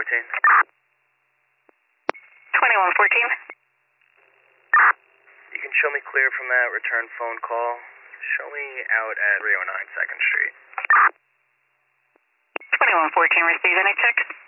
2114. You can show me clear from that return phone call. Show me out at 309 2nd Street. 2114, receive any text?